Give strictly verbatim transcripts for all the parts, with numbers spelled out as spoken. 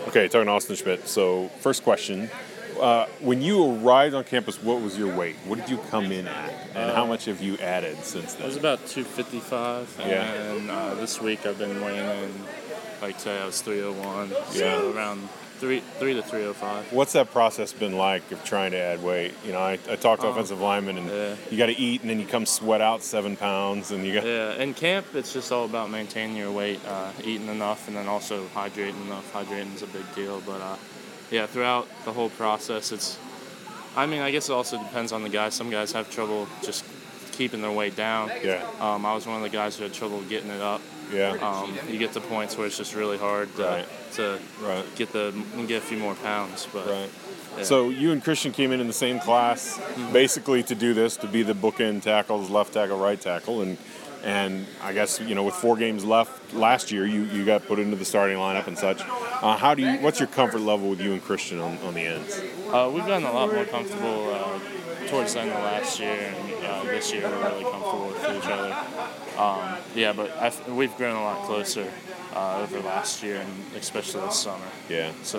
Okay, talking to Austin Schmidt. So, first question. Uh, when you arrived on campus, what was your weight? What did you come in at? And how much have you added since It then? was about two fifty-five, Yeah. and uh, this week I've been weighing in, like today I was three oh one, so Yeah. around three, three to three oh five. What's that process been like of trying to add weight? You know, I, I talked to Um, offensive linemen, and yeah. you got to eat, and then you come sweat out seven pounds, and you got Yeah, in camp it's just all about maintaining your weight, uh, eating enough, and then also hydrating enough. Hydrating is a big deal, but uh, yeah, throughout the whole process, it's. I mean, I guess it also depends on the guy. Some guys have trouble just keeping their weight down. yeah, Um, I was one of the guys who had trouble getting it up. yeah, Um, you get to points where it's just really hard to, Right. to right, get the get a few more pounds. But right. yeah. So you and Christian came in in the same class, basically to do this, to be the bookend tackles, left tackle, right tackle, and and I guess you know with four games left last year, you, you got put into the starting lineup and such. Uh, how do you? What's your comfort level with you and Christian on, on the ends? Uh, we've gotten a lot more comfortable uh, towards the end of last year, and uh, this year we're really comfortable with each other. Um, yeah, but I f- we've grown a lot closer uh, over last year, and especially this summer. Yeah, So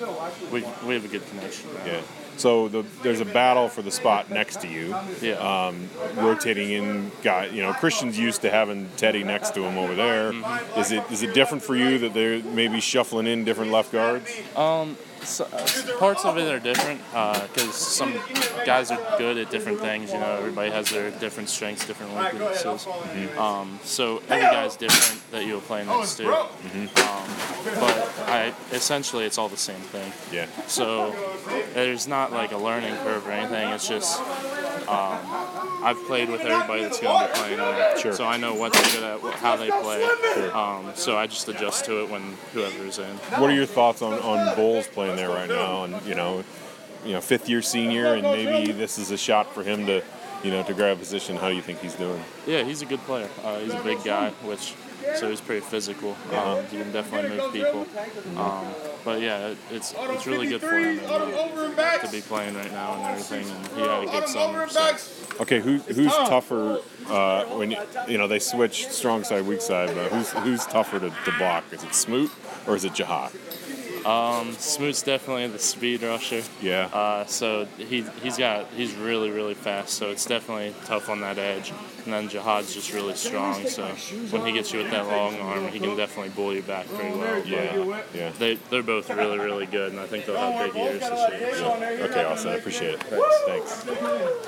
we we have a good connection now. yeah. So the, there's a battle for the spot next to you. Yeah. Um, rotating in guy, you know, Christian's used to having Teddy next to him over there. Mm-hmm. Is it is it different for you that they're maybe shuffling in different left guards? Um, so, uh, parts of it are different because some guys are good at different things. You know, everybody has their different strengths, different weaknesses. Um, so every guy's different that you'll play next to. Um, but I essentially it's all the same thing. Yeah. So there's not like a learning curve or anything. It's just um, I've played with everybody that's going to be playing there. Sure. So I know what they're good at, what, how they play. Um, so I just adjust to it when whoever's in. What are your thoughts on, on Bowles playing there right now? And you know, you know, fifth year senior, and maybe this is a shot for him to, you know, to grab a position. How do you think he's doing? Yeah, he's a good player. Uh, he's a big guy, which so he's pretty physical. Um, he can definitely move people. Um, but yeah, it, it's it's really good for him and, uh, to be playing right now and everything. And he had a good summer. So. Okay, who, who's tougher uh, when you, you know they switch strong side, weak side? But who's who's tougher to, to block? Is it Smoot or is it Jihad? Um, Smoot's definitely the speed rusher. Yeah. Uh, so he he's got he's really really fast. So it's definitely tough on that edge. And then Jihad's just really strong. So when he gets you with that long arm, he can definitely bull you back pretty well. Yeah. Yeah. They they're both really really good, and I think they'll have big years this year. So. Okay, Austin, I appreciate it. Thanks. Thanks.